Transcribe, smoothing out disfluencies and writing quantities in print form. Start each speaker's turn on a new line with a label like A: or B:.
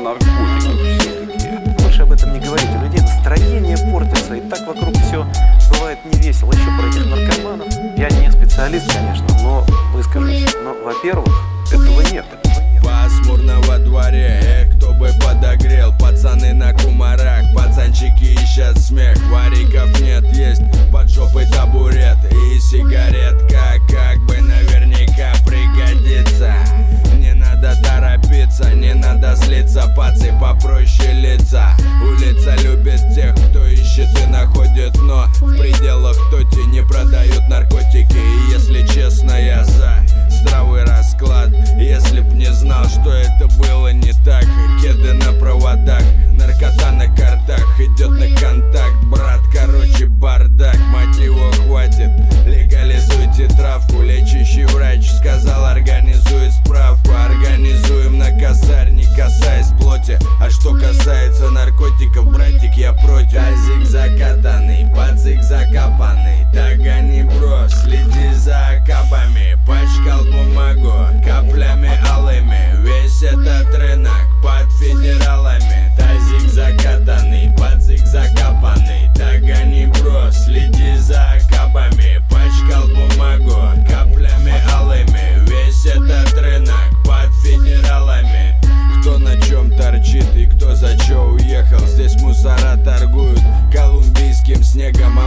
A: наркотиков все-таки.
B: Лучше об этом не говорить, у людей настроение портится, и так вокруг все бывает невесело. Еще про этих наркоманов. Я не специалист, конечно, но выскажусь. Но, во-первых, этого нет.
C: Пасмурно во дворе, кто бы подогрел. Пацаны на кумарах, пацанчики ищут смех. Вариков нет, есть под жопой табурет. И сигаретка как бы наверняка пригодится. Не надо торопиться, не надо злиться. Пацы попроще лица. Улица любит тех, кто ищет и находит. Но в пределах тоти не продают наркотики. И если честно, я за здравый расклад. Если б не знал, что это было не так. Кеды на проводах, наркота на картах. Идет на контакт, брат, короче бардак. Мать его хватит, легализуйте травку. Лечащий врач сказал, организует справку. Организуем на косарь, не касаясь плоти. А что касается наркотиков, братик, я против. Тазик закатанный, пацик закопанный. Так гони, бро, следи за окапами. Пачкал бумагу каплями алыми. Весь этот рынок под федералами. Тазик закатанный, пацик закопанный. Так гони, бро, следи за окапами. Пачкал бумагу каплями алыми. Весь этот рынок под федералами. Кто на чем торчит и кто за чё уехал. Здесь мусора торгуют колумбийским снегом.